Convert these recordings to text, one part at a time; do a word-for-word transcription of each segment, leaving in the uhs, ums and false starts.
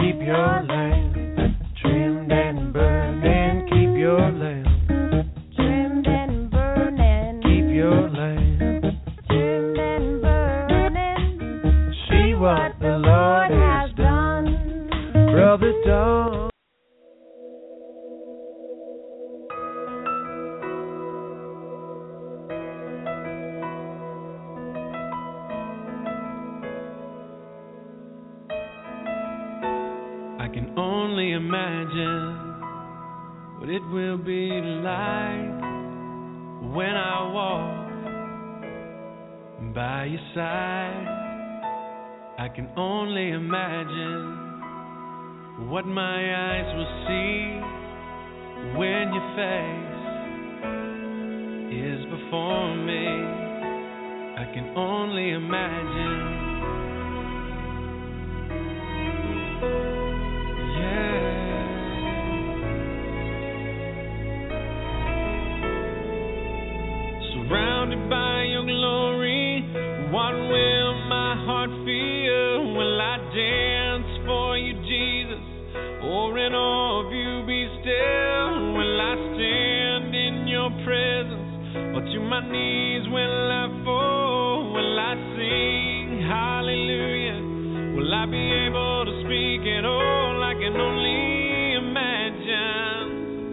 keep your lamp trimmed and burning. Keep your lamp trimmed and burning. Keep your lamp trimmed and burning. See what the Lord has done, Brother Don. I can only imagine what it will be like when I walk by your side. I can only imagine what my eyes will see when your face is before me. I can only imagine. Surrounded by your glory, what will my heart feel? Will I dance for you, Jesus? Or in awe of you be still? Will I stand in your presence? Or to my knees will I fall? Will I sing hallelujah? Will I be able to speak at all? I can only imagine.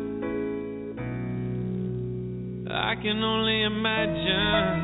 I can only imagine.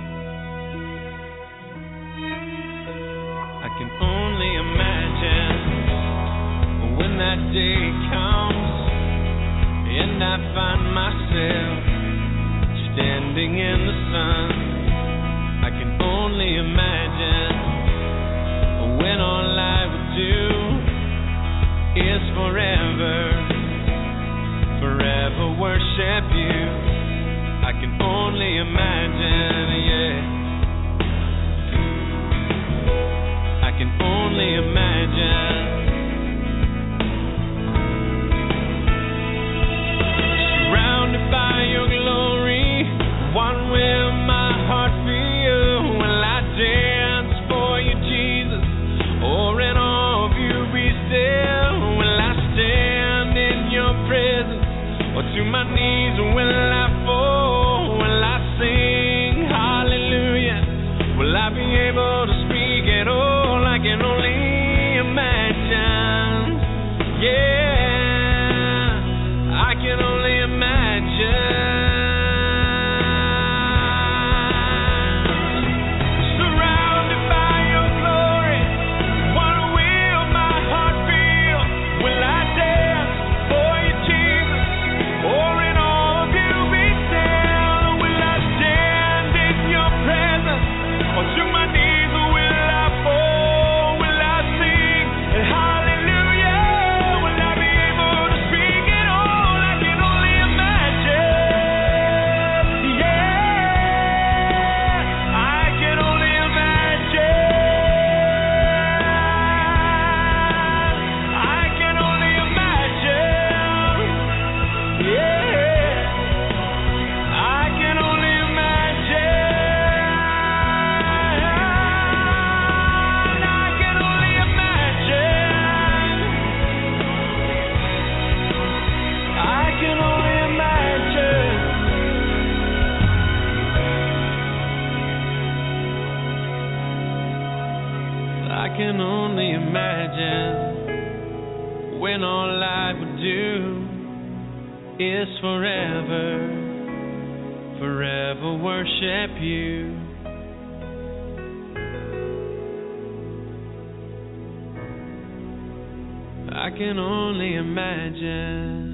I can only imagine when that day comes and I find myself standing in the sun. I can only imagine when all I would do is forever, forever worship you. I can only imagine, yeah. I can only imagine. Surrounded by your glory, what will my heart feel? Will I dance for you, Jesus? Or in awe of you be still? Will I stand in your presence? Or to my knees will I fall? Will I sing hallelujah? Will I be able to speak at all? I can only imagine. Yeah, I can only imagine. I can only imagine when all I would do is forever, forever worship you. I can only imagine.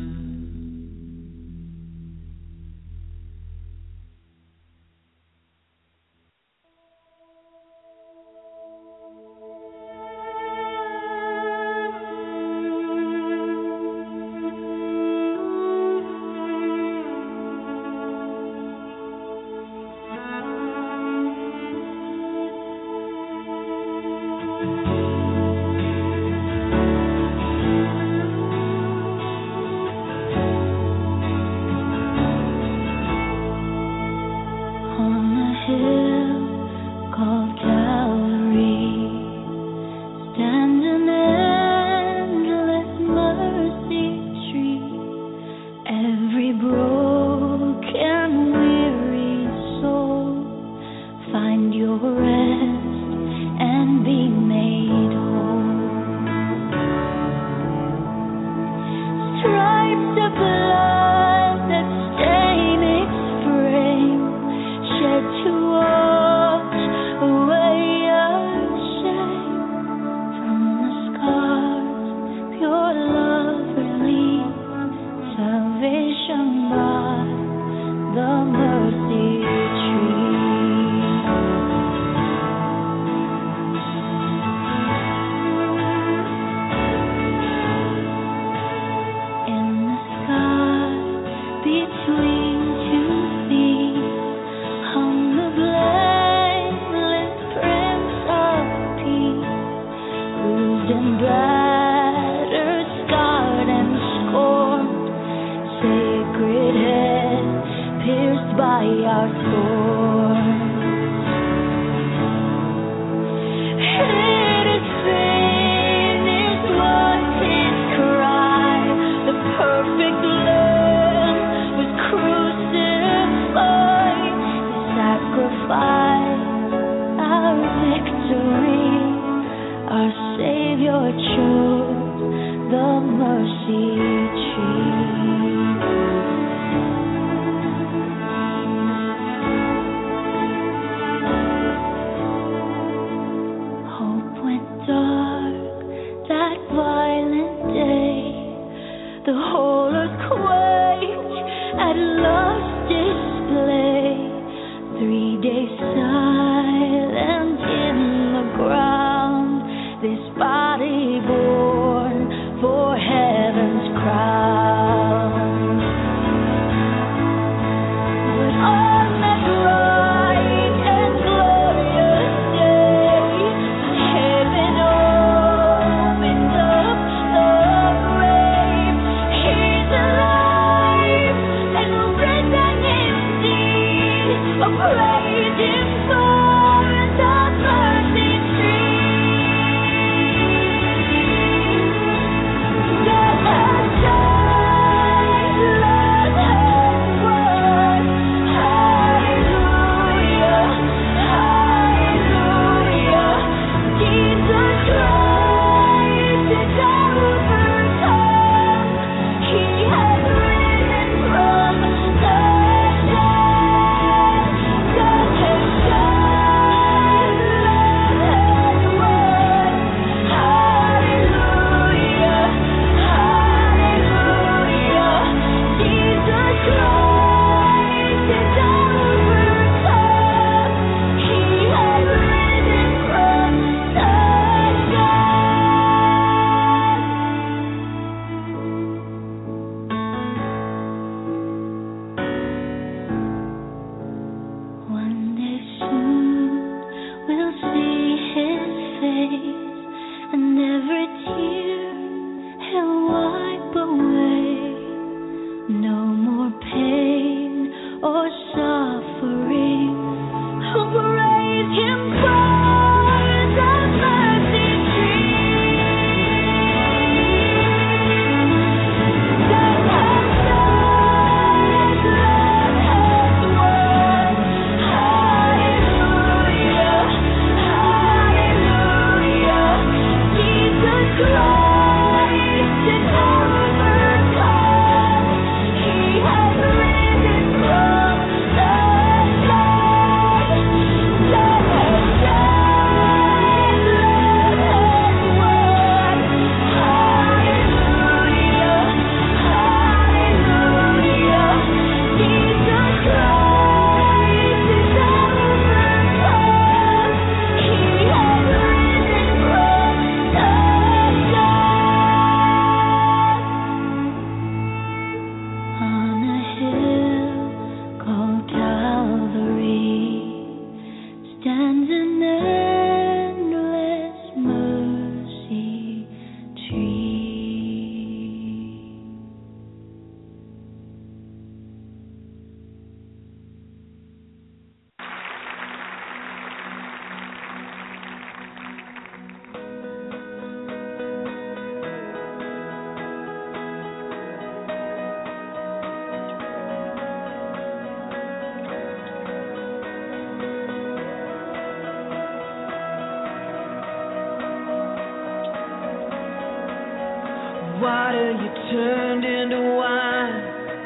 Water you turned into wine.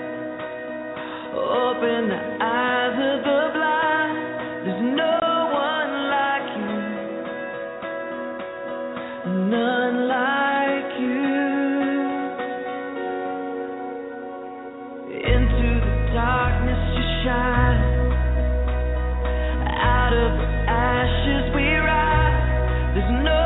Open the eyes of the blind. There's no one like you, none like you. Into the darkness you shine. Out of the ashes we rise. There's no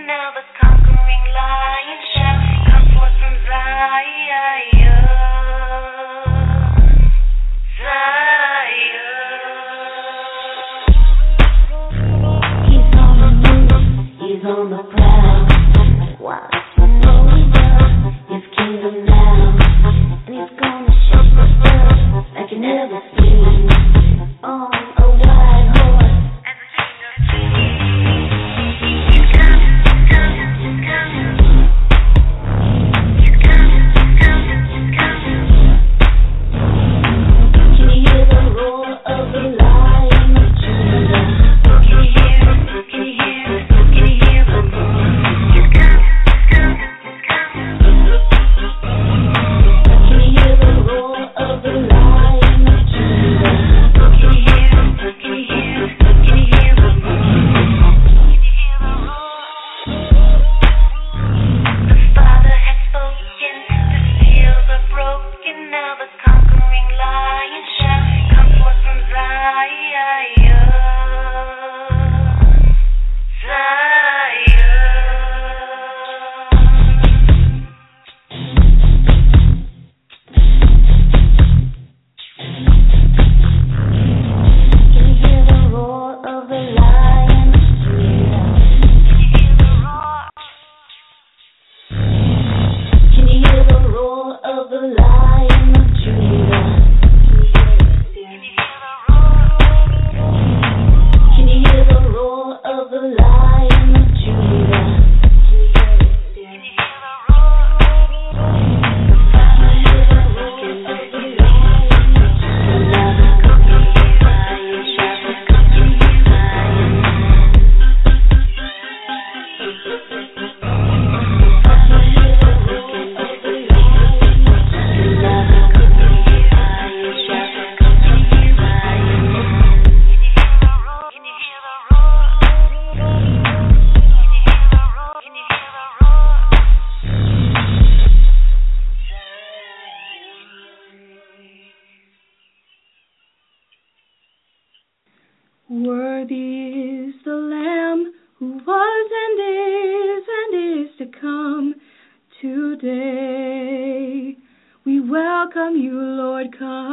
now the conquering lion shall come forth from Zion. Zion. He's on the move, he's on the prowl. Watch what he does, his kingdom now. And he's gonna shake the earth like you never seen. On a white horse. He's coming, he's coming, he's coming. He's coming, he's coming, he's coming. Can you hear the roar of the lion of Judah? Can you hear it? Can you hear it? Can you hear the roar? He's coming, he's coming, he's coming. Can you hear the roar of the lion of Judah? Can you hear it? Can you hear it? Can you hear the roar? Can you hear the roar? The Father has spoken, the seals are broken, now the conquering lion shall come forth from Zion. Zion. Can you hear the roar of the lion of Judah? Can you hear the roar of the lion of Judah? Can you hear the roar of the lion of Judah? Can you hear the roar? Can you hear the roar of the lion of Judah? Lion shall come to Zion. Can you hear the roar of the lion of Judah? Lion shall come to Zion. Can you hear the roar? Can you hear the roar? Can you hear the roar? Worthy is the Lamb who was and is and is to come. Today we welcome you, Lord,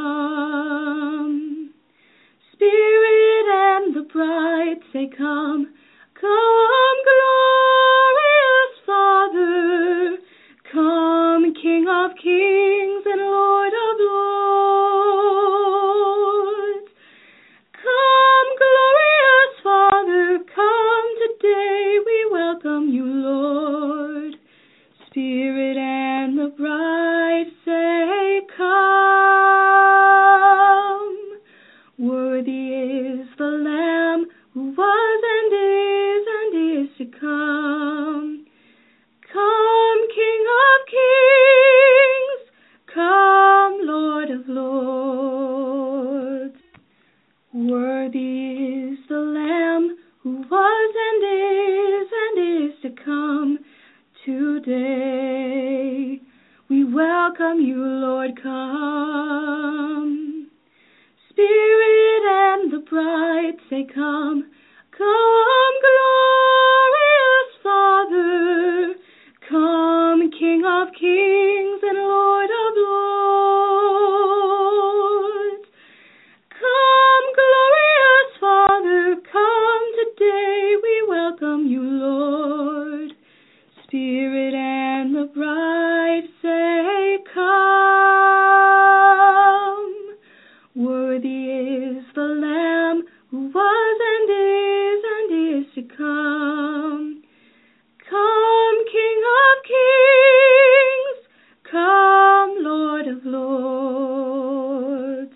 come. Spirit and the bride say, come. Come, glorious Father. Come, King of kings and Lord of lords. Come, glorious Father, come today, we welcome you, Lord. Spirit and the bride say, come. Worthy is the Lamb who was and is and is to come. Come, King of kings, come, Lord of lords. Worthy is the Lamb who was and is and is to come. Today we welcome you, Lord, come. Spirit and the bride say, come. Come, glorious Father. Come, King of kings and Lord of lords. Come, glorious Father, come today, we welcome you, Lord. Spirit and the bride say, come. Worthy is the Lamb who was and is and is to come. Come, King of kings, come, Lord of lords.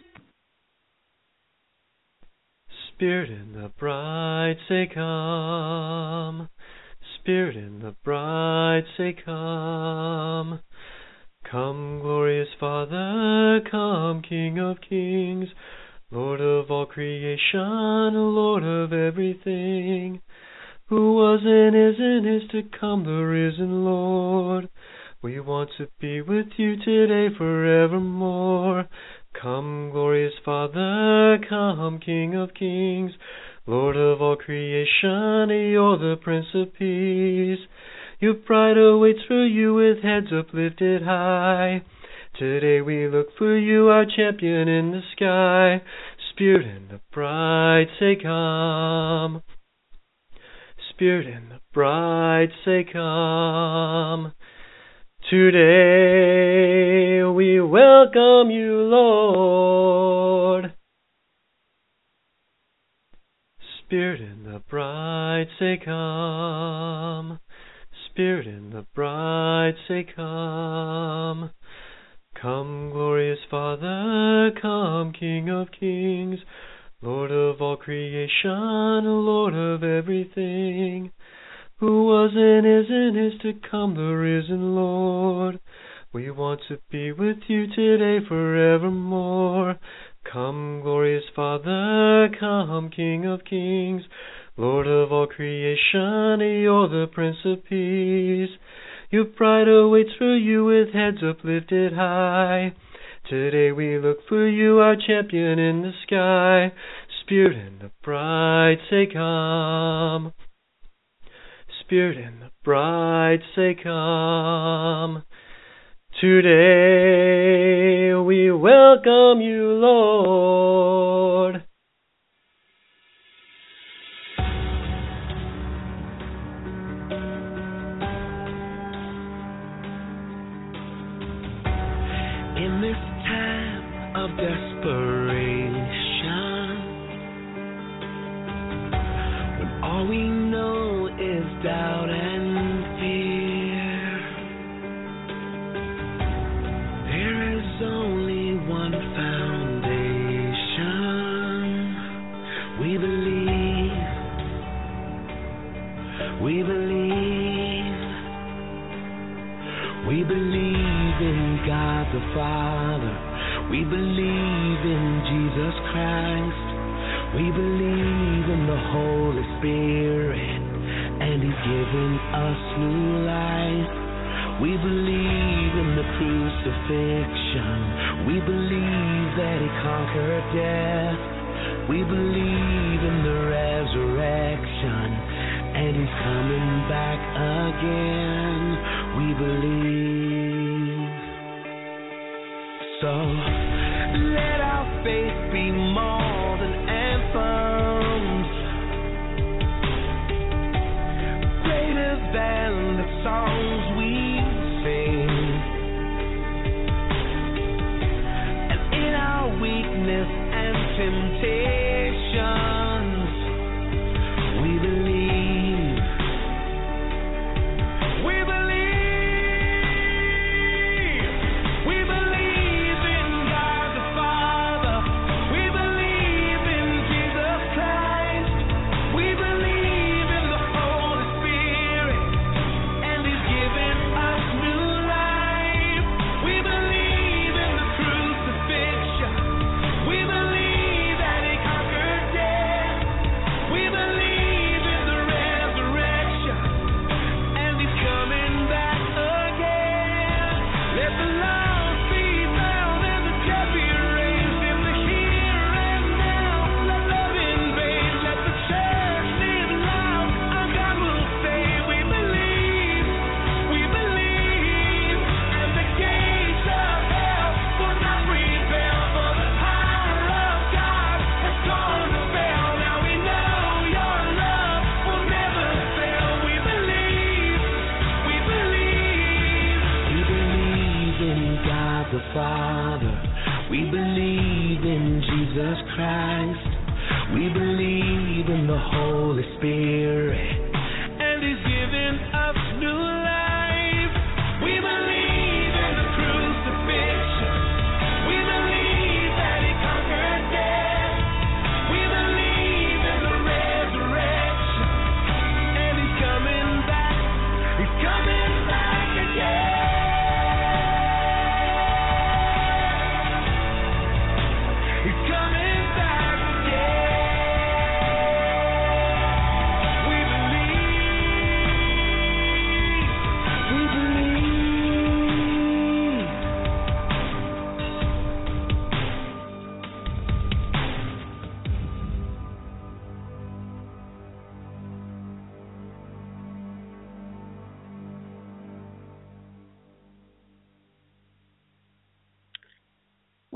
Spirit and the bride say, come. Spirit and the bride say, come. Come, glorious Father, come, King of kings, Lord of all creation, Lord of everything, who was and is and is to come, the risen Lord. We want to be with you today forevermore. Come, glorious Father, come, King of kings, Lord of all creation, you're the Prince of Peace. Your bride awaits for you with heads uplifted high. Today we look for you, our champion in the sky. Spirit and the bride say come. Spirit and the bride say come. Today we welcome you, Lord. Spirit and the bride say come. Spirit and the bride say come. Come, glorious Father, come, King of kings, Lord of all creation, Lord of everything, who was and is and is to come, the risen Lord. We want to be with you today forevermore. Come, glorious Father, come, King of kings, Lord of all creation, you're the Prince of Peace. Your bride awaits for you with heads uplifted high. Today we look for you, our champion in the sky. Spirit and the bride say come. Spirit and the bride say come. Today we welcome you, Lord. In this time of desperation, when all we know is doubt and fear, there is only one foundation. We believe, we believe, we believe in God the Father. We believe in Jesus Christ. We believe in the Holy Spirit, and He's given us new life. We believe in the crucifixion. We believe that He conquered death. We believe in the resurrection, and He's coming back again. We believe. So let our faith be more than anthems, greater than the songs we sing. And in our weakness and temptations, we believe. We believe. We believe in God the Father. We believe in Jesus Christ. We believe in the Holy Spirit, and He's given us new life. We believe in the crucifixion. We believe that He conquered death. We believe in the resurrection, and He's coming back again. Let the lost be found and the dead be raised in the here and now. Let love invade. Let the church live loud. Our God will say, we believe, we believe, and the gates of hell will not prevail, for the power of God has gone to fail. Now we know your love will never fail. We believe, we believe. We believe in God the Father. We believe in Jesus Christ. We believe in the Holy Spirit, and He's given us new life. We believe in the crucifixion. We believe that He conquered death. We believe in the resurrection, and He's coming back. He's coming back again. He's coming back again. We believe.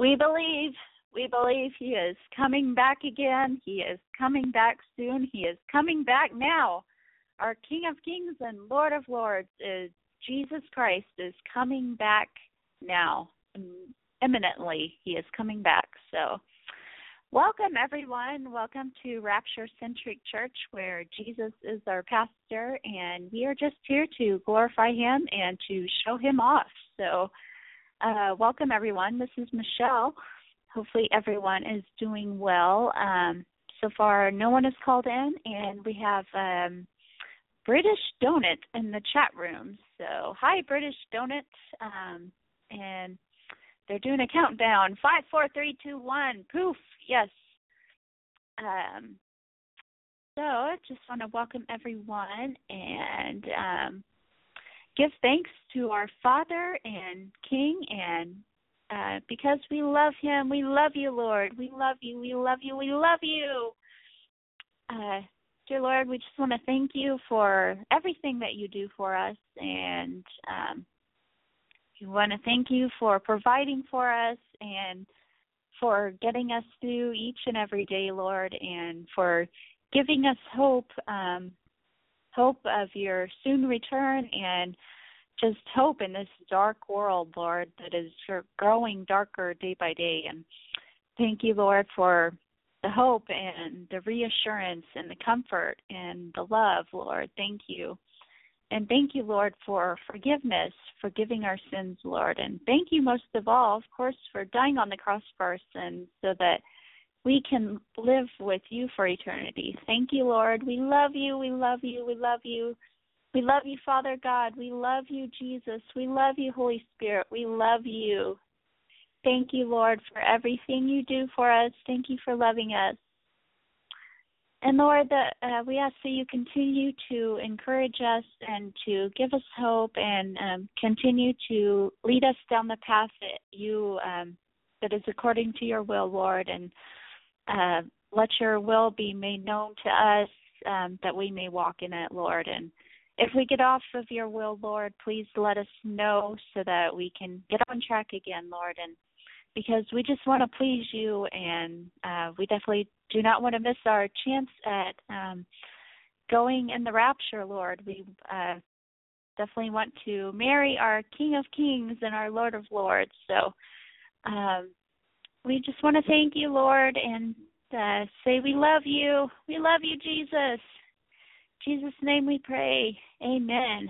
We believe. We believe he is coming back again. He is coming back soon. He is coming back now. Our King of Kings and Lord of Lords is Jesus Christ is coming back now. Imminently, he is coming back. So welcome, everyone. Welcome to Rapture Centric Church, where Jesus is our pastor, and we are just here to glorify him and to show him off. So uh, welcome, everyone. This is Michelle. Hopefully everyone is doing well. Um, so far, no one has called in, and we have um, British Donut in the chat room. So hi, British Donut. Um, and they're doing a countdown. Five, four, three, two, one. Poof. Yes. Um, so I just want to welcome everyone and um, give thanks to our Father and King, and uh, because we love him, we love you, Lord. We love you. We love you. We love you. Uh, dear Lord, we just want to thank you for everything that you do for us, and um, we want to thank you for providing for us and for getting us through each and every day, Lord, and for giving us hope, um, hope of your soon return, and just hope in this dark world, Lord, that is growing darker day by day. And thank you, Lord, for the hope and the reassurance and the comfort and the love, Lord. Thank you. And thank you, Lord, for forgiveness, forgiving our sins, Lord. And thank you most of all, of course, for dying on the cross for our sins so that we can live with you for eternity. Thank you, Lord. We love you. We love you. We love you. We love you, Father God. We love you, Jesus. We love you, Holy Spirit. We love you. Thank you, Lord, for everything you do for us. Thank you for loving us. And Lord, that uh, we ask that you continue to encourage us and to give us hope, and um, continue to lead us down the path that you um, that is according to your will, Lord, and uh, let your will be made known to us, um, that we may walk in it, Lord. And if we get off of your will, Lord, please let us know so that we can get on track again, Lord, and because we just want to please you, and uh, we definitely do not want to miss our chance at um, going in the rapture, Lord. We uh, definitely want to marry our King of Kings and our Lord of Lords. So um, we just want to thank you, Lord, and uh, say we love you. We love you, Jesus. In Jesus' name we pray. Amen.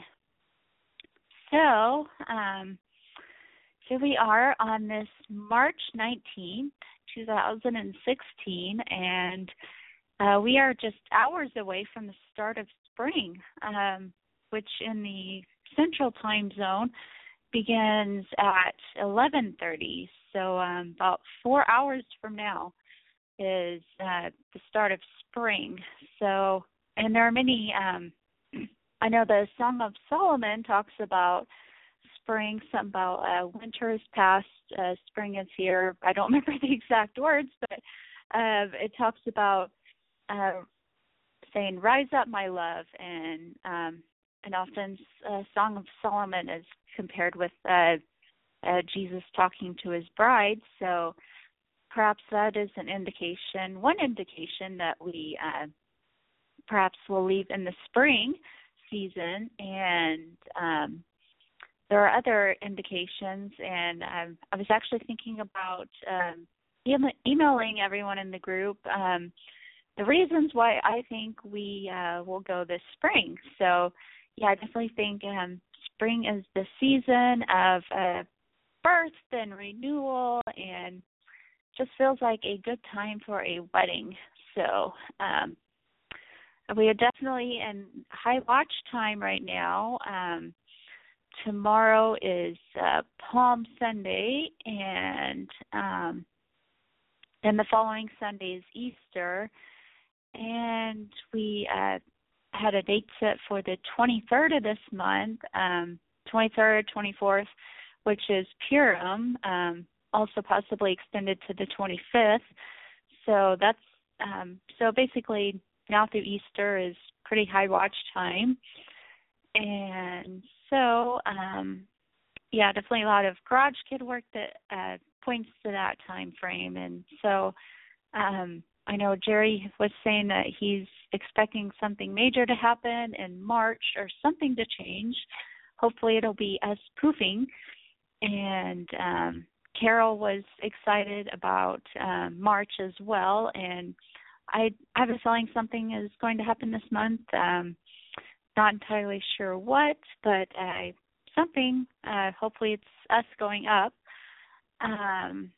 So, um, here we are on this March nineteenth, two thousand sixteen, and uh, we are just hours away from the start of spring, um, which in the central time zone begins at eleven thirty. So um, about four hours from now is uh, the start of spring. So, and there are many, um, I know the Song of Solomon talks about spring, something about uh, winter is past, uh, spring is here. I don't remember the exact words, but uh, it talks about uh, saying, rise up, my love, and um, and often uh, Song of Solomon is compared with uh, uh, Jesus talking to his bride, so perhaps that is an indication, one indication that we uh, perhaps will leave in the spring season, and um, there are other indications, and um, I was actually thinking about um, e- emailing everyone in the group um, the reasons why I think we uh, will go this spring. So, yeah, I definitely think um, spring is the season of uh, birth and renewal, and just feels like a good time for a wedding. So um, we are definitely in high watch time right now. Um, Tomorrow is uh, Palm Sunday, and um, then the following Sunday is Easter, and we uh, had a date set for the twenty-third of this month, um, twenty-third, twenty-fourth, which is Purim, um, also possibly extended to the twenty-fifth. So that's um, so basically now through Easter is pretty high watch time, and so, um, yeah, definitely a lot of garage kid work that uh, points to that time frame. And so um, I know Jerry was saying that he's expecting something major to happen in March or something to change. Hopefully it'll be us poofing. And um, Carol was excited about um, March as well. And I, I have a feeling something is going to happen this month. Um, not entirely sure what, but uh, something. Uh, hopefully it's us going up. Um,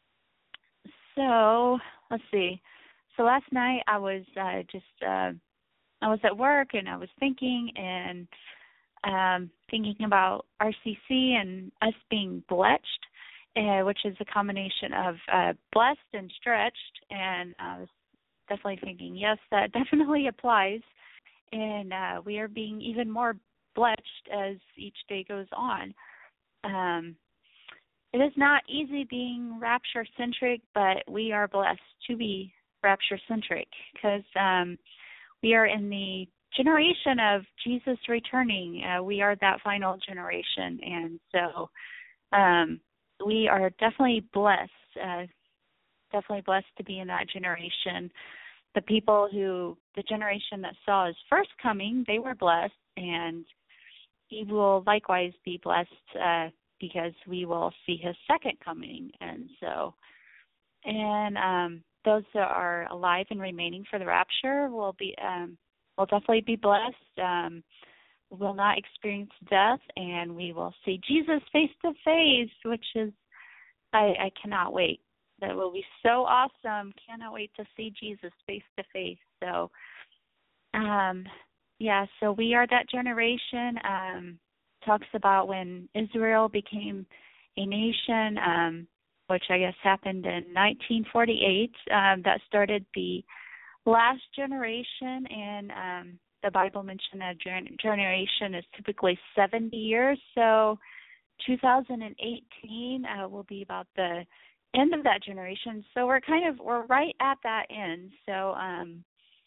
so let's see. So last night I was uh, just uh, I was at work and I was thinking and um, thinking about R C C and us being blessed, uh, which is a combination of uh, blessed and stretched. And I was definitely thinking, yes, that definitely applies. And uh, we are being even more blessed as each day goes on. Um, it is not easy being rapture-centric, but we are blessed to be rapture-centric because um, we are in the generation of Jesus returning. Uh, we are that final generation, and so um, we are definitely blessed, uh, definitely blessed to be in that generation. The people who, the generation that saw his first coming, they were blessed, and he will likewise be blessed uh, because we will see his second coming. And so, and um, those that are alive and remaining for the rapture will be, um, will definitely be blessed. Um, will not experience death, and we will see Jesus face to face, which is, I, I cannot wait. That will be so awesome. Cannot wait to see Jesus face to face. So, um, yeah, so we are that generation. Um, talks about when Israel became a nation, um, which I guess happened in nineteen forty-eight. Um, that started the last generation, and um, the Bible mentioned a gen- generation is typically seventy years. So two thousand eighteen uh, will be about the end of that generation. So we're kind of, we're right at that end. So, um,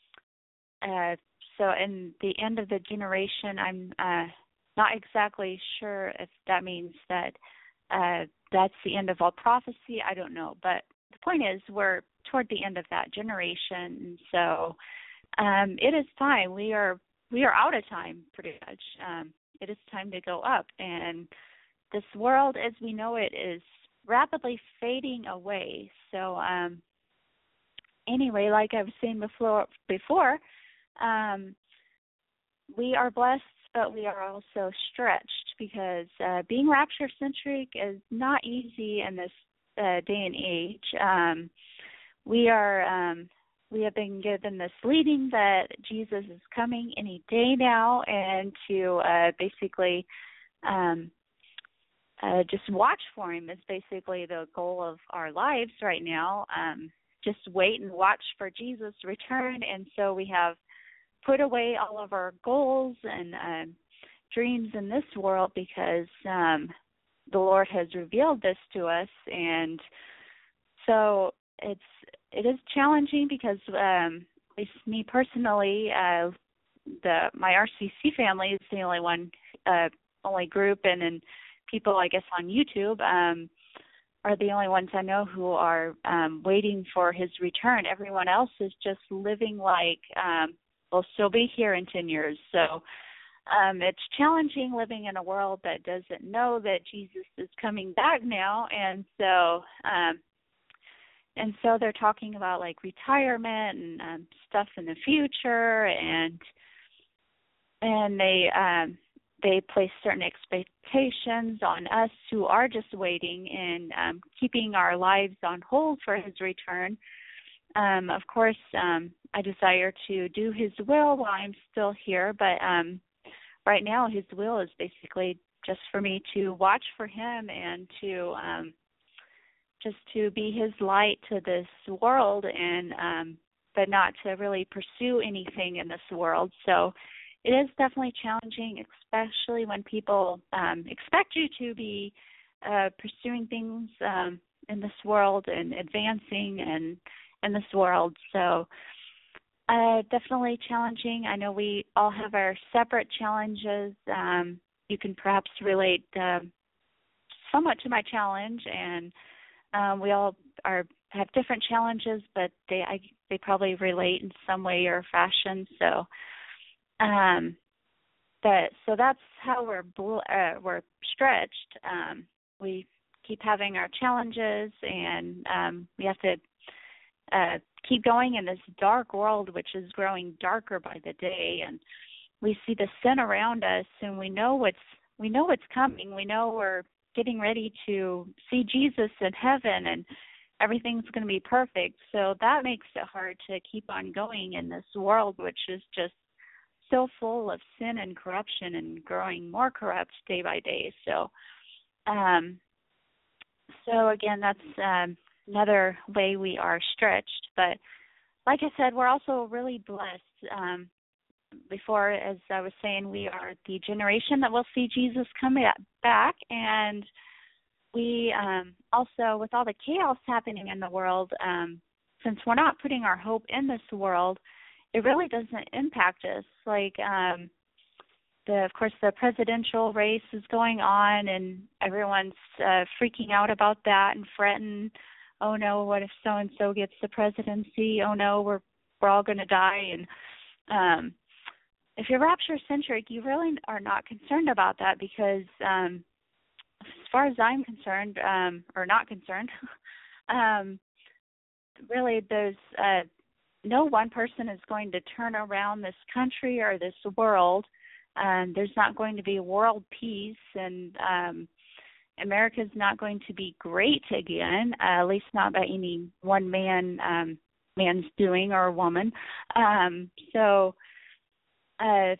uh, so in the end of the generation, I'm uh, not exactly sure if that means that uh, that's the end of all prophecy. I don't know. But the point is, we're toward the end of that generation. And so um, it is time. We are, we are out of time, pretty much. Um, it is time to go up. And this world as we know it is rapidly fading away. So um, anyway, like I was saying before, before um, we are blessed, but we are also stretched because uh, being rapture-centric is not easy in this uh, day and age. Um, we are um, we have been given this leading that Jesus is coming any day now, and to uh, basically um, Uh, just watch for him is basically the goal of our lives right now. Um, just wait and watch for Jesus' return. And so we have put away all of our goals and uh, dreams in this world because um, the Lord has revealed this to us. And so it's it is challenging because um, at least me personally, uh, the my R C C family is the only one, uh, only group, and and people, I guess, on YouTube um, are the only ones I know who are um, waiting for his return. Everyone else is just living like um, we'll still be here in ten years. So um, it's challenging living in a world that doesn't know that Jesus is coming back now. And so um, and so they're talking about like retirement and um, stuff in the future, and and they um, they place certain expectations on us who are just waiting and um, keeping our lives on hold for his return. Um, of course, um, I desire to do his will while I'm still here, but um, right now his will is basically just for me to watch for him and to um, just to be his light to this world, and um, but not to really pursue anything in this world. So it is definitely challenging, especially when people um, expect you to be uh, pursuing things um, in this world and advancing and in this world. So uh, definitely challenging. I know we all have our separate challenges. Um, you can perhaps relate uh, somewhat to my challenge, and Um, we all are have different challenges, but they I, they probably relate in some way or fashion. So, um, that so that's how we're bl- uh, we're stretched. Um, we keep having our challenges, and um, we have to uh, keep going in this dark world, which is growing darker by the day. And we see the sin around us, and we know what's we know what's coming. We know we're getting ready to see Jesus in heaven, and everything's going to be perfect. So that makes it hard to keep on going in this world, which is just so full of sin and corruption and growing more corrupt day by day. So, um, so again, that's um, another way we are stretched. But like I said, we're also really blessed. Um, before, as I was saying, we are the generation that will see Jesus come back, and we um, also, with all the chaos happening in the world, um, since we're not putting our hope in this world, it really doesn't impact us. Like, um, the, of course, the presidential race is going on, and everyone's uh, freaking out about that and fretting. Oh no, what if so and so gets the presidency? Oh no, we're we're all going to die. And um, if you're rapture centric, you really are not concerned about that, because um, as far as I'm concerned, um, or not concerned, um, really there's uh, no one person is going to turn around this country or this world. Um, there's not going to be world peace, and um, America's not going to be great again, uh, at least not by any one man um, man's doing or a woman. Um, so, uh,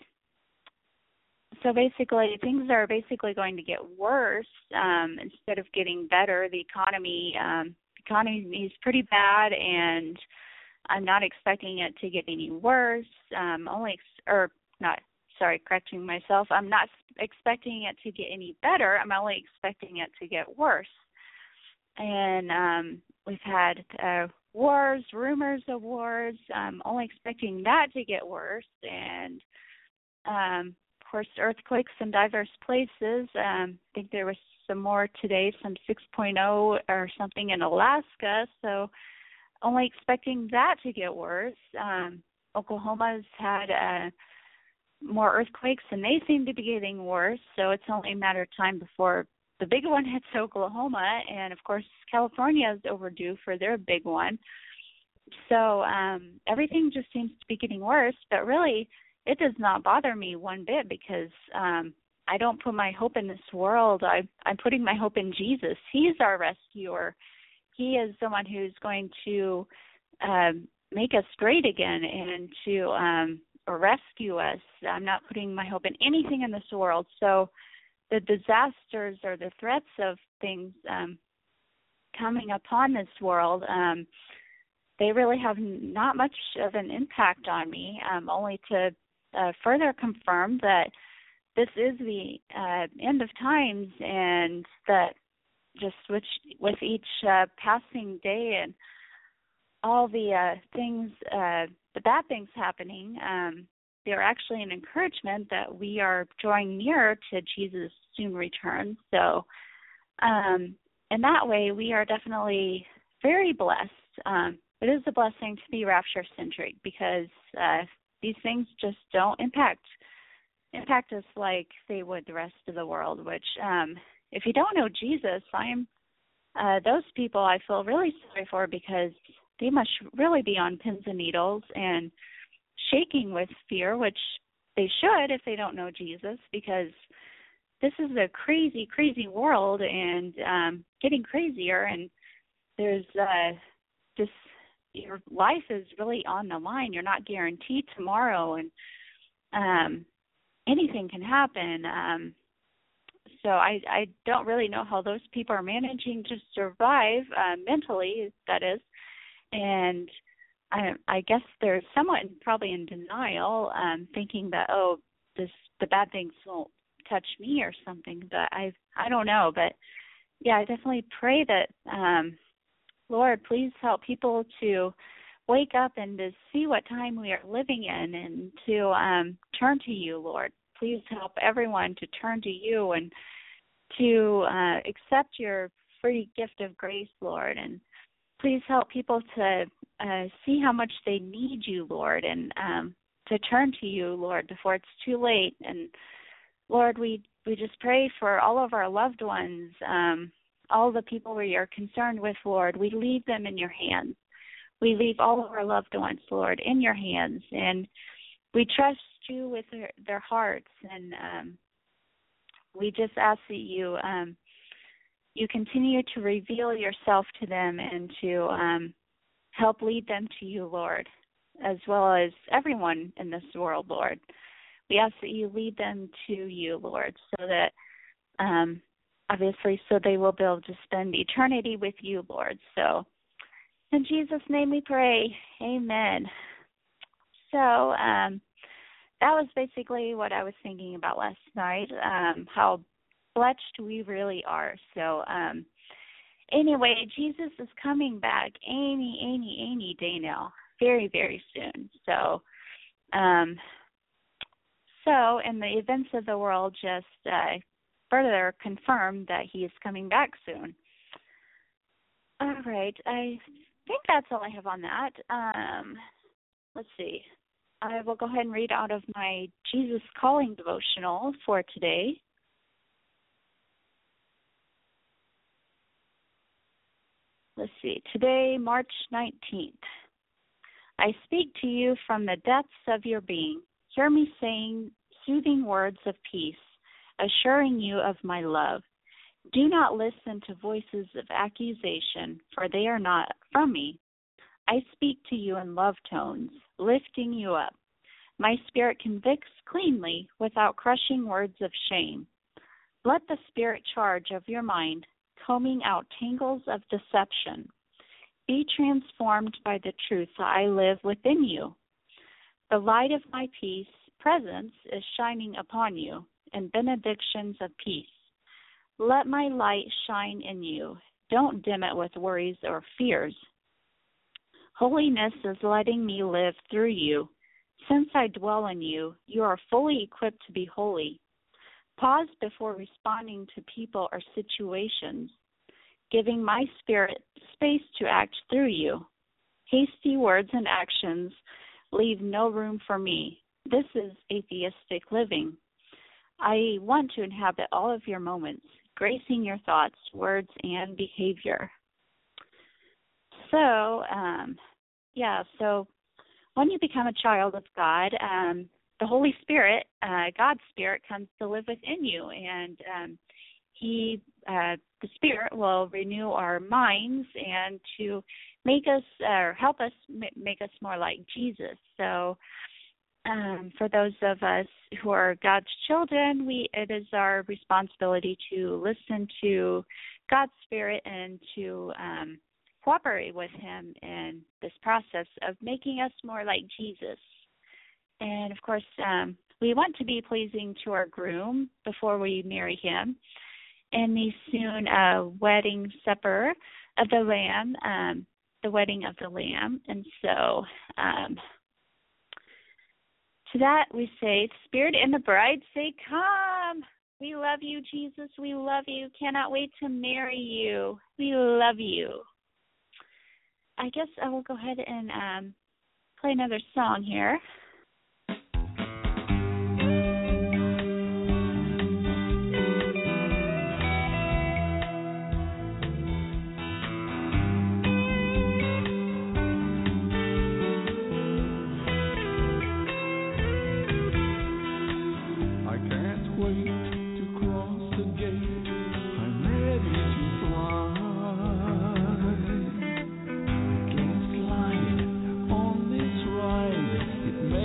so basically, things are basically going to get worse um, instead of getting better. The economy, um, economy is pretty bad, and I'm not expecting it to get any worse. Um, only, ex- or not. Sorry, correcting myself. I'm not expecting it to get any better. I'm only expecting it to get worse. And um, we've had uh, wars, rumors of wars. I'm only expecting that to get worse. And, um, of course, earthquakes in diverse places. Um, I think there was some more today, some six point oh or something in Alaska. So only expecting that to get worse. Um, Oklahoma's had a more earthquakes, and they seem to be getting worse, so it's only a matter of time before the big one hits Oklahoma, and of course California is overdue for their big one. So um, everything just seems to be getting worse, but really it does not bother me one bit, because um, I don't put my hope in this world. I, I'm putting my hope in Jesus. He's our rescuer. He is the one who's going to um, make us great again and to um, or rescue us. I'm not putting my hope in anything in this world. So the disasters or the threats of things um, coming upon this world, um, they really have not much of an impact on me, um, only to uh, further confirm that this is the uh, end of times, and that just with, with each uh, passing day and all the uh, things, uh, the bad things happening, um, they're actually an encouragement that we are drawing nearer to Jesus' soon return. So um, in that way, we are definitely very blessed. Um, it is a blessing to be rapture-centric, because uh, these things just don't impact impact us like they would the rest of the world, which um, if you don't know Jesus, I'm uh, those people I feel really sorry for, because they must really be on pins and needles and shaking with fear, which they should if they don't know Jesus, because this is a crazy, crazy world, and um, getting crazier, and there's uh, just, your life is really on the line. You're not guaranteed tomorrow, and um, anything can happen. Um, so I, I don't really know how those people are managing to survive uh, mentally, that is. And I, I guess they're somewhat in, probably in denial, um, thinking that, oh, this the bad things won't touch me or something. But I I don't know. But yeah, I definitely pray that, um, Lord, please help people to wake up and to see what time we are living in, and to um, turn to you, Lord. Please help everyone to turn to you and to uh, accept your free gift of grace, Lord, and please help people to uh, see how much they need you, Lord, and um, to turn to you, Lord, before it's too late. And Lord, we we just pray for all of our loved ones, um, all the people we are concerned with, Lord. We leave them in your hands. We leave all of our loved ones, Lord, in your hands, and we trust you with their, their hearts. And um, we just ask that you um, you continue to reveal yourself to them and to um, help lead them to you, Lord, as well as everyone in this world, Lord. We ask that you lead them to you, Lord, so that um, obviously so they will be able to spend eternity with you, Lord. So in Jesus' name we pray. Amen. So um, that was basically what I was thinking about last night, um, how blessed we really are. So um, anyway, Jesus is coming back any, any, any day now, very, very soon. So um, so, and the events of the world just uh, further confirm that he is coming back soon. All right, I think that's all I have on that. Um, let's see. I will go ahead and read out of my Jesus Calling devotional for today. Let's see. Today, March nineteenth. I speak to you from the depths of your being. Hear me saying soothing words of peace, assuring you of my love. Do not listen to voices of accusation, for they are not from me. I speak to you in love tones, lifting you up. My spirit convicts cleanly without crushing words of shame. Let the Spirit charge of your mind, combing out tangles of deception. Be transformed by the truth I live within you. The light of my peace, presence, is shining upon you, and benedictions of peace. Let my light shine in you. Don't dim it with worries or fears. Holiness is letting me live through you. Since I dwell in you, you are fully equipped to be holy. Pause before responding to people or situations, giving my spirit space to act through you. Hasty words and actions leave no room for me. This is atheistic living. I want to inhabit all of your moments, gracing your thoughts, words, and behavior. So, um, yeah, so when you become a child of God, um, the Holy Spirit, uh, God's Spirit, comes to live within you, and um, He, uh, the Spirit, will renew our minds and to make us, or uh, help us make us more like Jesus. So, um, for those of us who are God's children, we it is our responsibility to listen to God's Spirit and to um, cooperate with Him in this process of making us more like Jesus. And of course, um, we want to be pleasing to our groom before we marry him in the soon uh, wedding supper of the Lamb, um, the wedding of the Lamb. And so um, to that we say, Spirit and the bride say, come. We love you, Jesus. We love you. Cannot wait to marry you. We love you. I guess I will go ahead and um, play another song here. It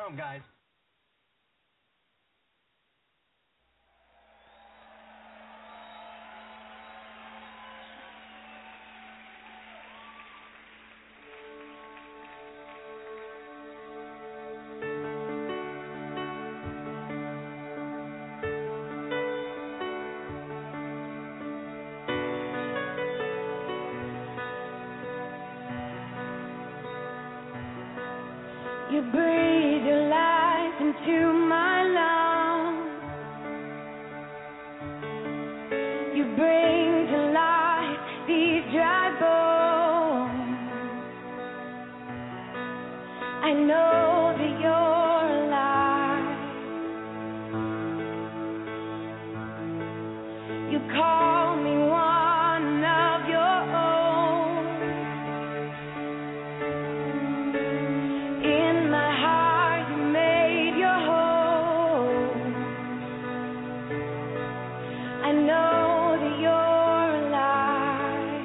home, guys. You breathe your life into my lungs. You bring to life these dry bones. I know that you're alive. You call me one of your own. In my heart you made your home. I know that you're alive.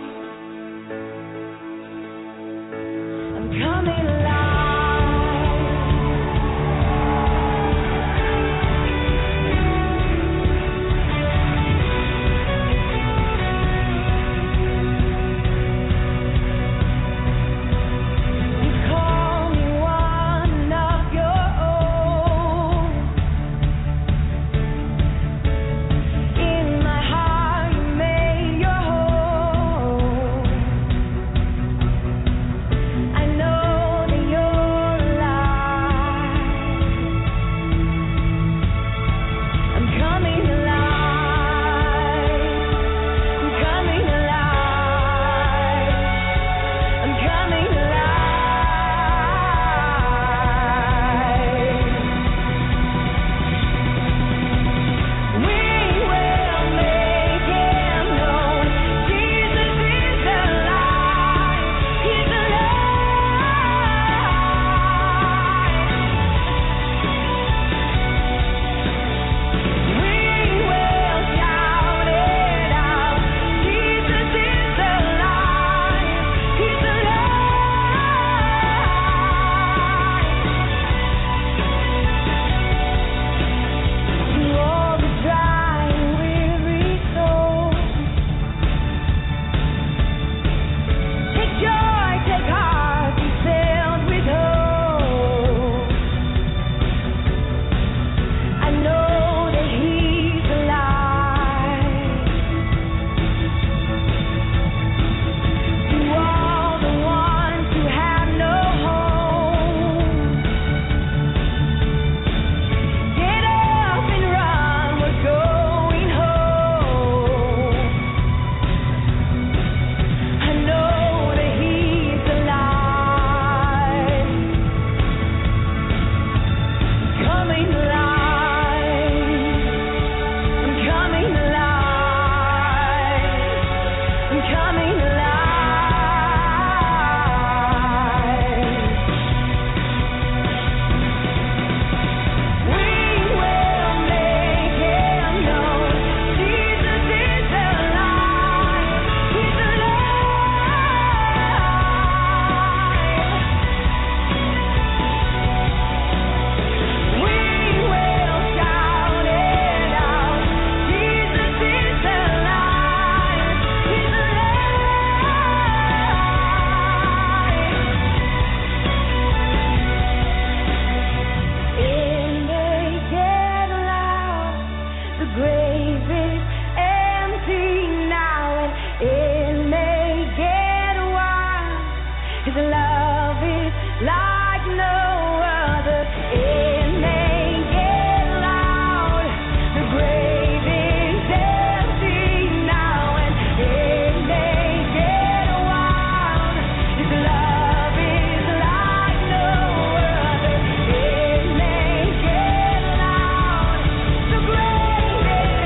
I'm coming alive. You call me one of your own. In my heart you made your home. I know that you're alive. I'm coming alive. I'm coming alive. I'm coming alive. We will make him known. Jesus is alive. He's alive. We will shout it out. Jesus is alive. He's alive. To all the dry and weary souls, take joy, take heart, be filled with hope. I know that he's alive. To all the ones who have no home, get up and run, we're going home. I know that he's alive. Coming alive. I'm coming alive. I'm coming alive. We will make him known. Jesus is alive. He's alive. We will shout it out. Jesus is alive. He's alive. It may get loud. The grave is empty now, and it may get wild. His love is like no other. It may get loud. The grave is empty now, and it may get wild. His love is like no other. It may get loud. The grave is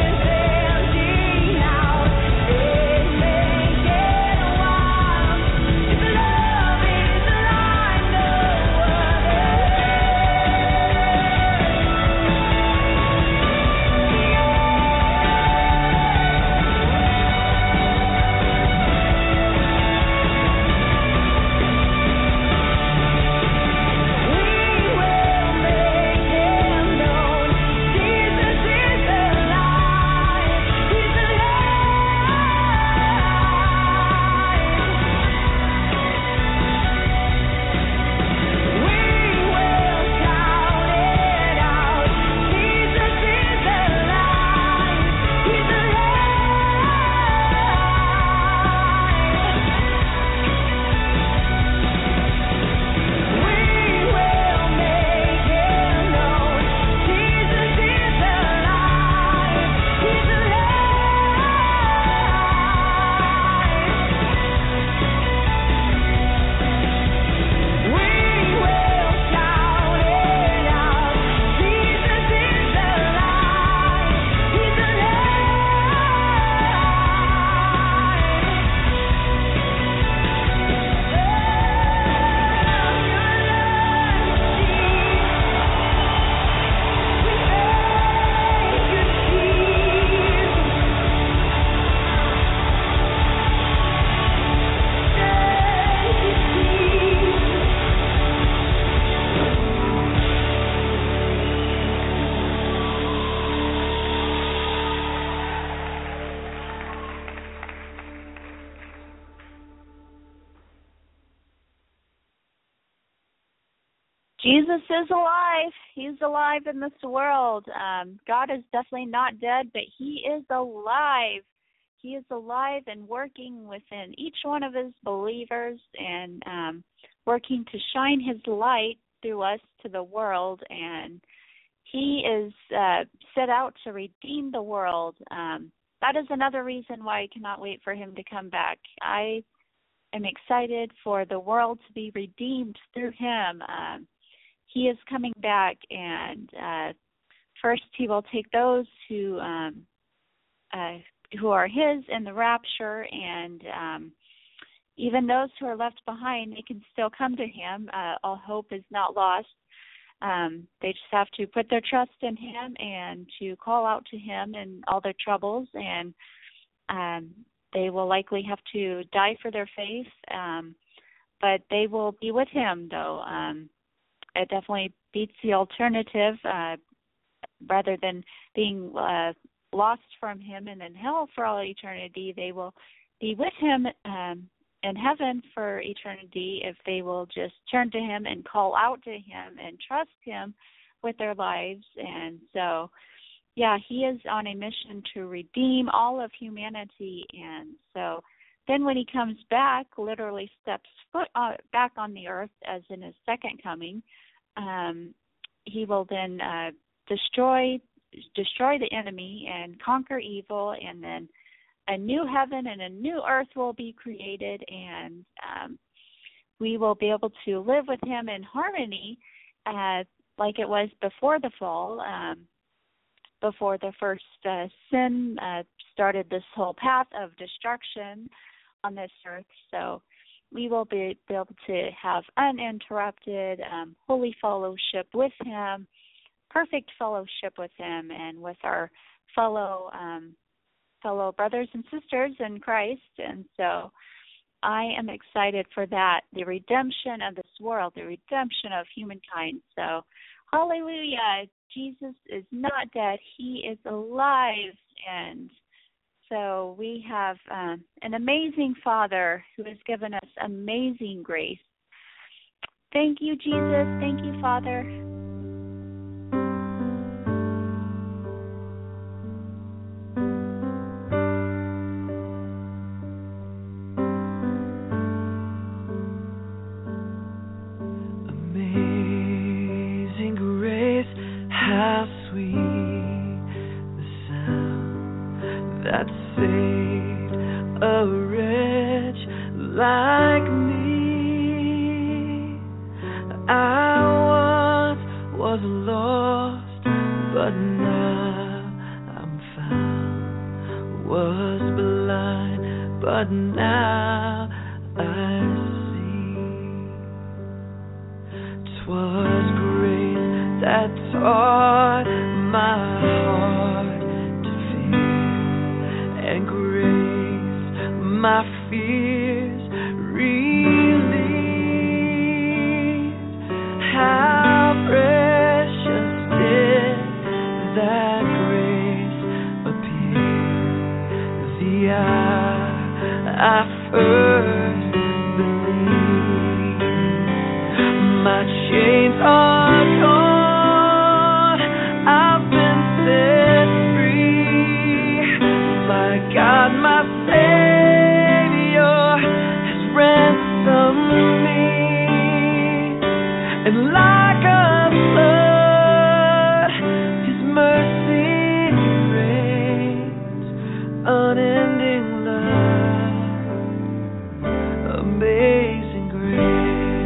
Jesus is alive. He's alive in this world. Um, God is definitely not dead, but he is alive. He is alive and working within each one of his believers and um, working to shine his light through us to the world. And he is uh, set out to redeem the world. Um, that is another reason why I cannot wait for him to come back. I am excited for the world to be redeemed through him. Um, he is coming back, and uh, first he will take those who um, uh, who are his in the rapture, and um, even those who are left behind, they can still come to him. Uh, all hope is not lost. Um, they just have to put their trust in him and to call out to him in all their troubles, and um, they will likely have to die for their faith, um, but they will be with him, though. Um, it definitely beats the alternative, uh, rather than being uh, lost from him and in hell for all eternity. They will be with him um, in heaven for eternity if they will just turn to him and call out to him and trust him with their lives. And so, yeah, he is on a mission to redeem all of humanity. And so then when he comes back, literally steps foot uh, back on the earth as in his second coming, um, he will then uh, destroy destroy the enemy and conquer evil, and then a new heaven and a new earth will be created, and um, we will be able to live with him in harmony uh, like it was before the fall, um, before the first uh, sin uh, started this whole path of destruction on this earth. So we will be, be able to have uninterrupted um, holy fellowship with him, perfect fellowship with him and with our fellow um, fellow brothers and sisters in Christ. And so I am excited for that, the redemption of this world, the redemption of humankind. So hallelujah, Jesus is not dead. He is alive. And so we have um, an amazing Father who has given us amazing grace. Thank you, Jesus. Thank you, Father. Amazing grace, how sweet the sound that saved a wretch like me. I once was lost, but now I'm found. Was blind, but now I see. 'Twas grace that taught my heart to fear, and grace my fears relieved. How precious did that grace appear the hour I first believed. My chains are gone, I've been set free. My God, my Savior has ransomed me. And like a flood, his mercy reigns, unending love, amazing grace.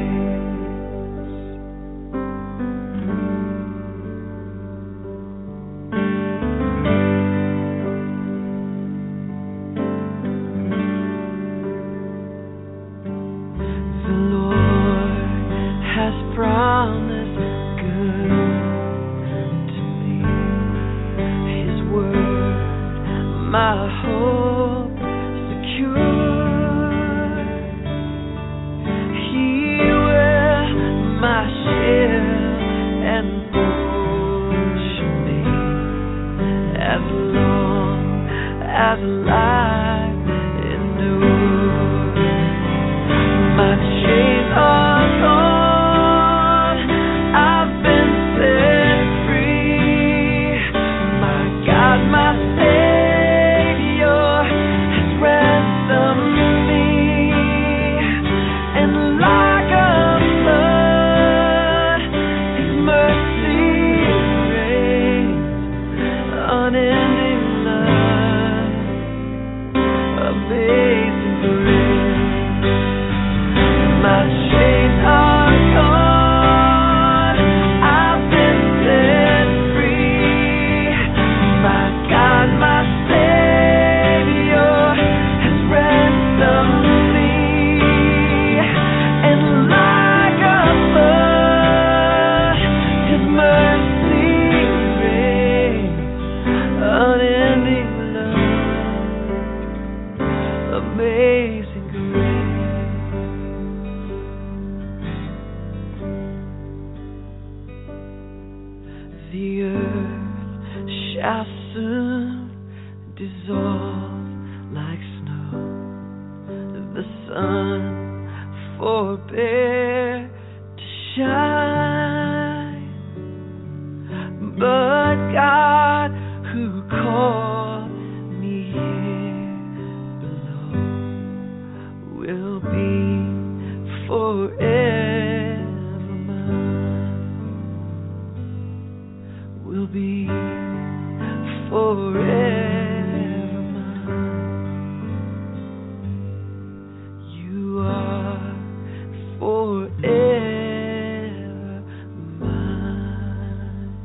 The Lord has promised good to me. His word, my hope secure. He will my shield and portion me, as long as life endures. My chains are gone, soon dissolve like snow. The sun forbear to shine, but God who called me here below will be forever mine, will be forever mine. You are forever mine.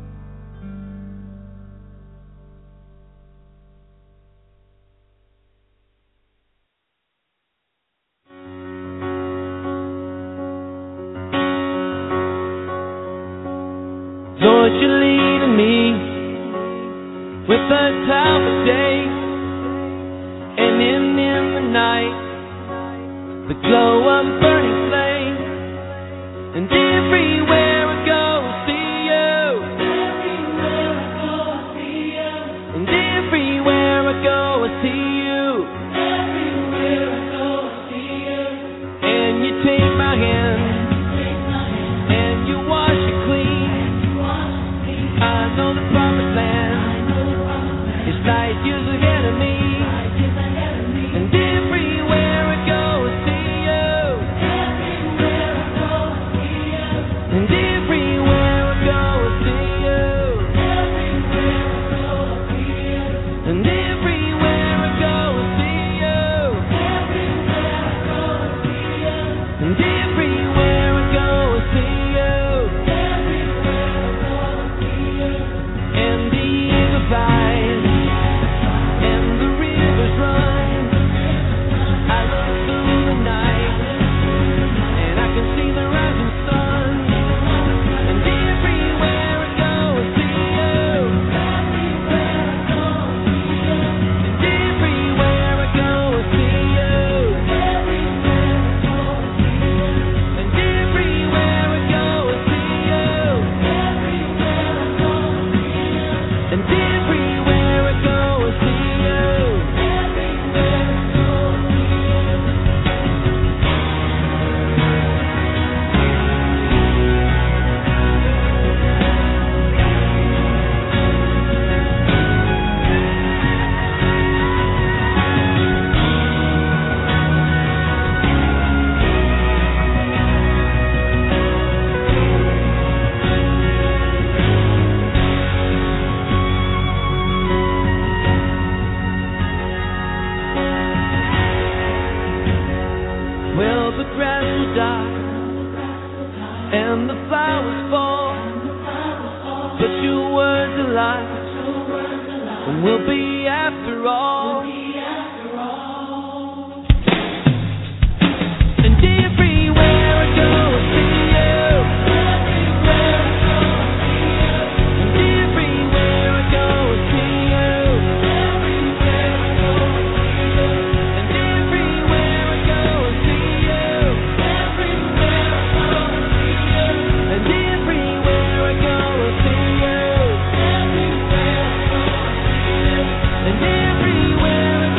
Lord, you're leading me with the time of day, and in, in the night, the glow of burning flame, and everywhere I go, I see you. Everywhere I go, I see you. And everywhere I go, I see you. Everywhere I go, I see you. And you take my hand, and you wash it clean. I know the promised land is light years ahead of me. And everywhere I go, I see you. Everywhere I go, I see you. And everywhere I go, I see you. Everywhere I go, I see you. And everywhere I go, I see you. Everywhere I go, I see you. And everywhere I go, I see you. Everywhere I go, I see you. And the eagle flies, and the rivers run. I look through the night, and I can see the rising sun. And everywhere I go, I see you. Everywhere I go, I see you. And everywhere I go, I see you. Everywhere I go, I see you. And everywhere I go, I see you. Everywhere I go, I see you. And everywhere I go, I see you. Everywhere I go, I see you. Well, the grass will die and the flowers fall, but your words are life, and we'll be after all. And everywhere I go, I see you. Everywhere I go, I see you. And everywhere I go, I see you. Everywhere I go, I see you. And everywhere I go, I see you. Everywhere I go, I see you. And everywhere I go, I see you. Everywhere I go, I see you. And everywhere I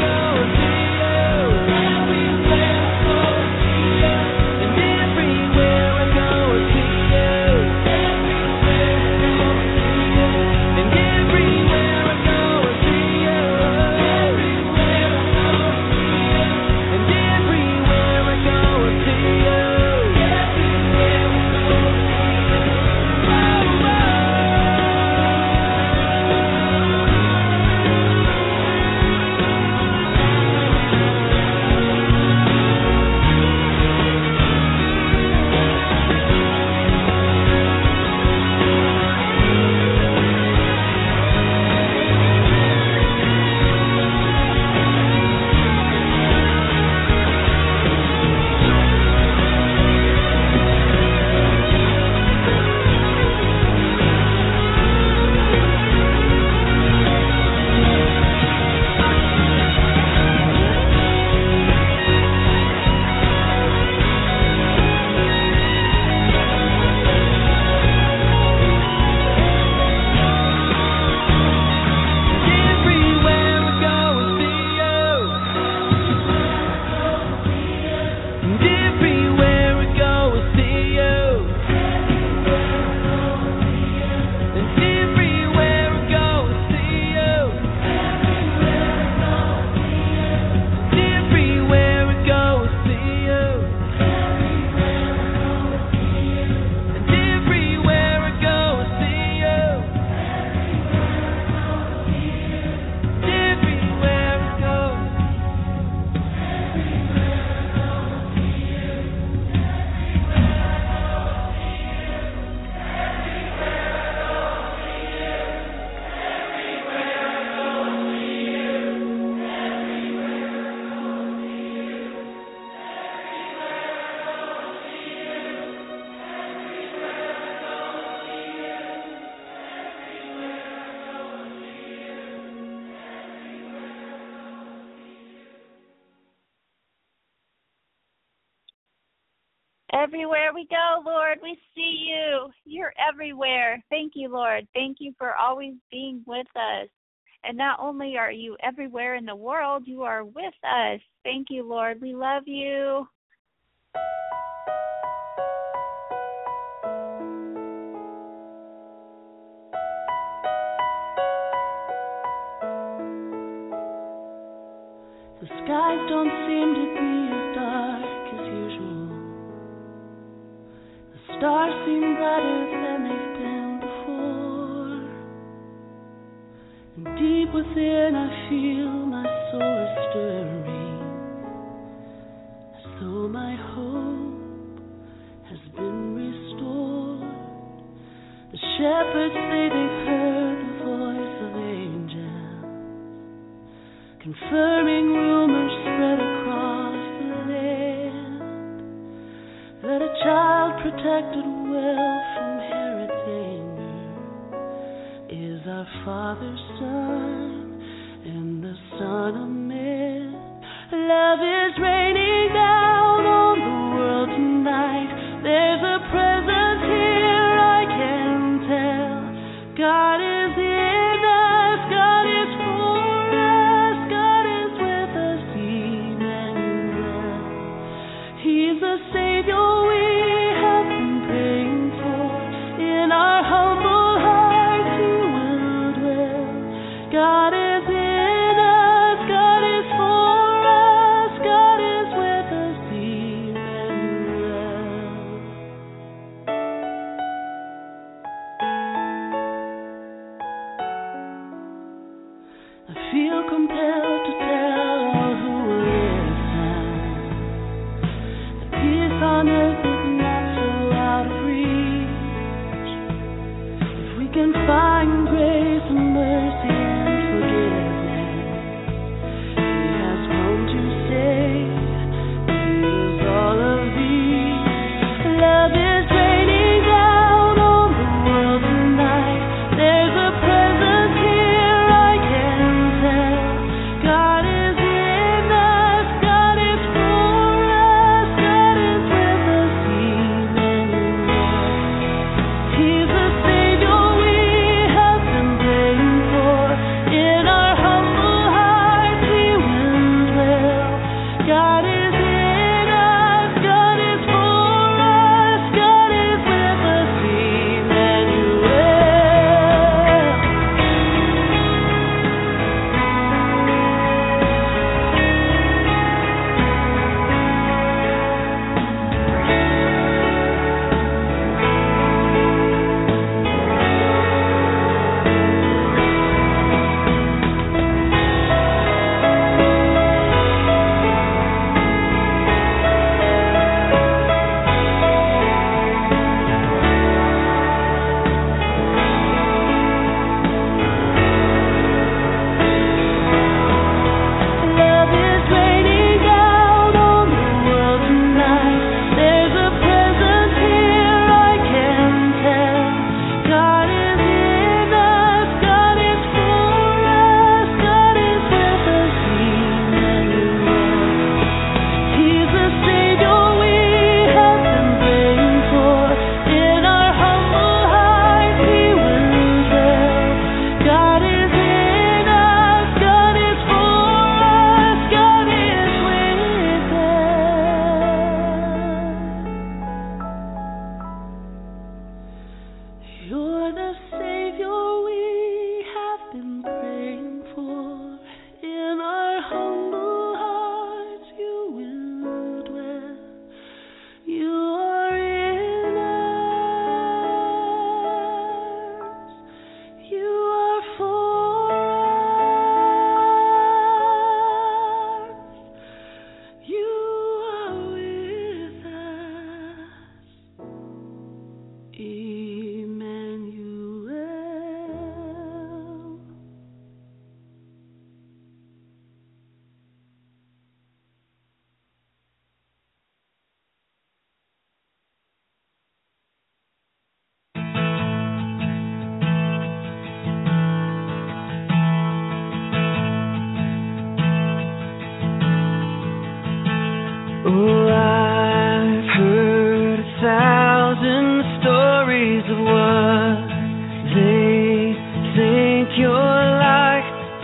Everywhere we go, Lord, we see you. You're everywhere. Thank you, Lord. Thank you for always being with us. And not only are you everywhere in the world, you are with us. Thank you, Lord. We love you. The skies don't seem to be as dark as usual. The stars seem brighter than they've been before. And deep within I feel my soul is stirring, as though my hope has been restored. The shepherds say they've heard the voice of angels, confirming rumors spread across the land, that a child protected well from Herod's anger is our Father's Son and the Son of Man. Love is raining down on the world tonight. There's a presence here I can tell. God is in us, God is for us, God is with us, Emmanuel. He's the Savior we have been praying for. In our humble hearts He will dwell. God is in us, God is for us, God is with us, Emmanuel. I feel compelled to tell all who will listen that peace on earth is not so out of reach. If we can find grace and mercy and forgiveness, He has come to save. He is all of these. Love is raining down on the world tonight. There's a presence here I can tell. God is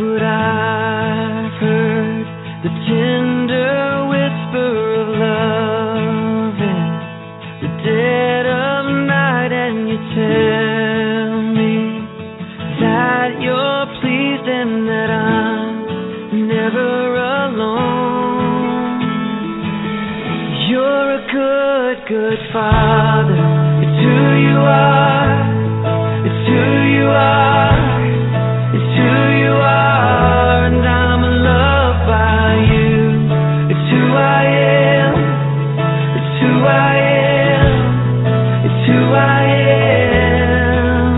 but I've heard the tender whisper of love in the dead of night, and you tell me that you're pleased and that I'm never alone. You're a good, good Father. It's who you are. It's who you are. It's who you are, and I'm loved by you. It's who I am. It's who I am. It's who I am.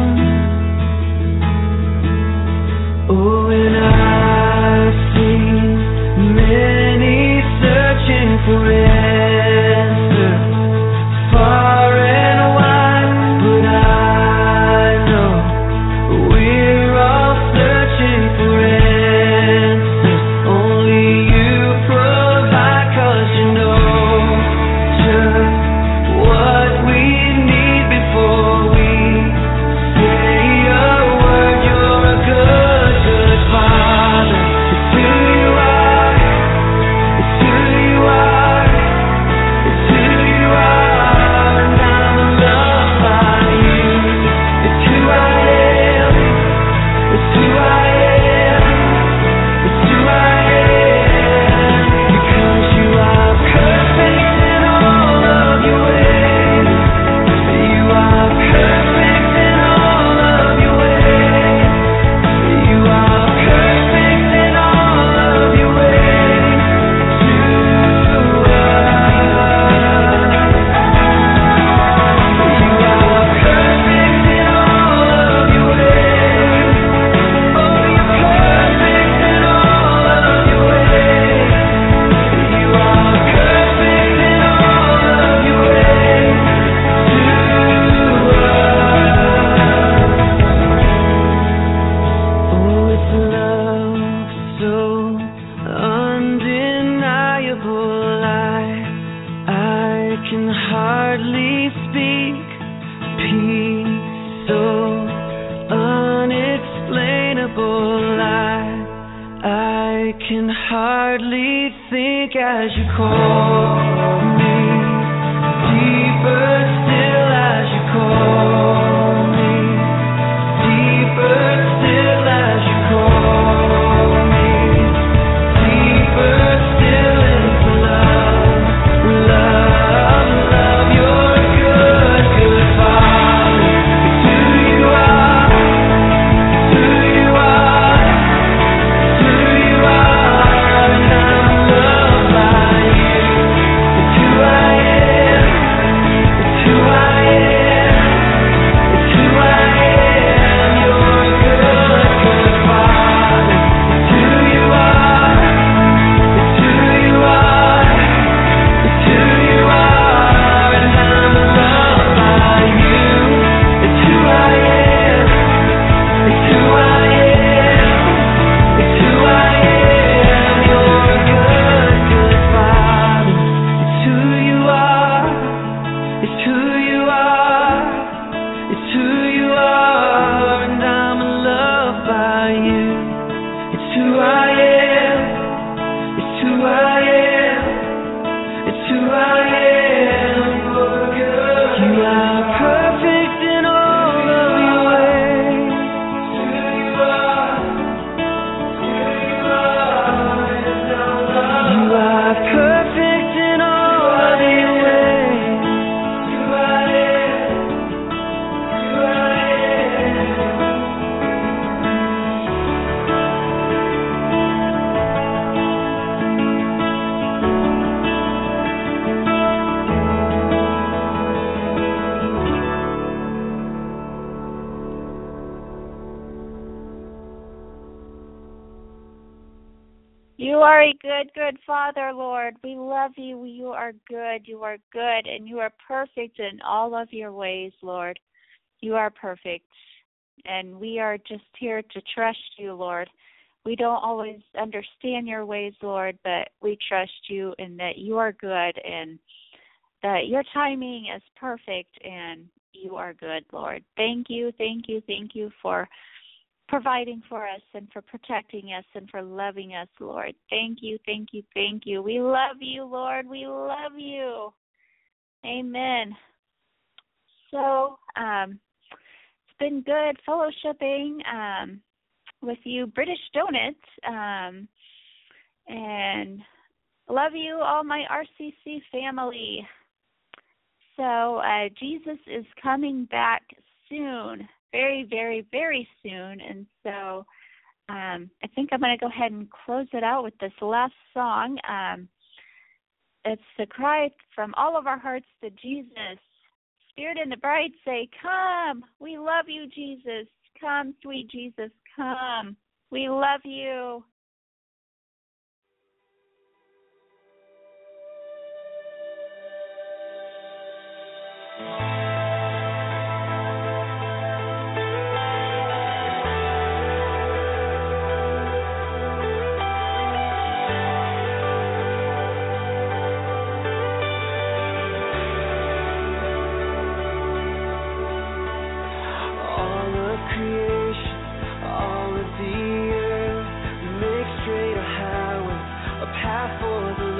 Oh, and I've seen many searching for answers far and wide, but I know we're all searching for answers. Only you provide, 'cause you know just what we need before we say a word. You're a good, good Father. It's who you are. It's who you are. It's who you are, and I'm loved by you. It's who I am. It's who I am. It's who I am. Because you are perfect in all of your ways. You are perfect in all of your ways. You are perfect in all of your ways to us. You are perfect in all of your ways. Oh, you're perfect in all of your ways. You are perfect in all of your ways to us. Oh, it's love so undeniable. I I can hardly speak. Peace so unexplainable. I I can hardly think as you call me. Deeper still as you call me. Deeper still as you call me. Deeper still into love. Love, love. You're a good, good Father. It's who you are. It's who you are. It's who you are, and I'm loved by you. It's who I am. It's who I am. It's who I am. You're a good, good Father. It's who you are. It's who you are. It's who you are, and I'm loved by you. It's who I am. It's who I am. It's who I am. You're a good, good Father. It's who you are. It's who you are. It's who you are, and I'm loved by you. It's who I am. It's who I am. It's who I am. You're good. You are perfect in all of your ways. It's who you are. It's who you are, and I'm loved. You are perfect in all of your ways. It's who I am. It's who I am. You are a good, good Father, Lord. We love you. You are good. You are good, and you are perfect in all of your ways, Lord. You are perfect, and we are just here to trust you, Lord. We don't always understand your ways, Lord, but we trust you in that you are good and that your timing is perfect, and you are good, Lord. Thank you, thank you, thank you for providing for us and for protecting us and for loving us, Lord. Thank you, thank you, thank you. We love you, Lord. We love you. Amen. So um, it's been good fellowshipping um, with you, British Donuts, um, and love you, all my R C C family. So uh, Jesus is coming back soon, very, very, very soon. And so um, I think I'm going to go ahead and close it out with this last song. Um, it's the cry from all of our hearts to Jesus. Spirit and the bride say, come. We love you, Jesus. Come, sweet Jesus, come. We love you. For the